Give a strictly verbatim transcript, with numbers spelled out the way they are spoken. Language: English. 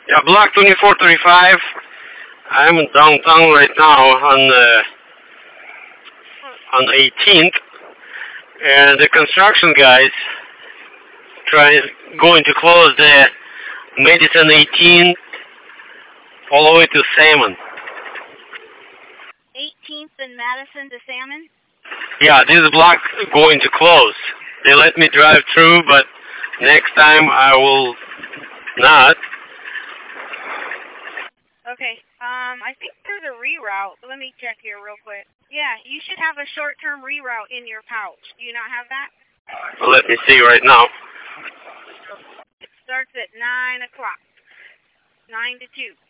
Yeah, block twenty-four thirty-five. I'm downtown right now on uh, on eighteenth, and the construction guys trying going to close the Madison eighteenth all the way to Salmon. eighteenth and Madison to Salmon? Yeah, this block going to close. They let me drive through, but next time I will not. Okay. Um, I think there's a reroute. Let me check here real quick. Yeah, you should have a short-term reroute in your pouch. Do you not have that? Let me see right now. It starts at nine o'clock. nine to two.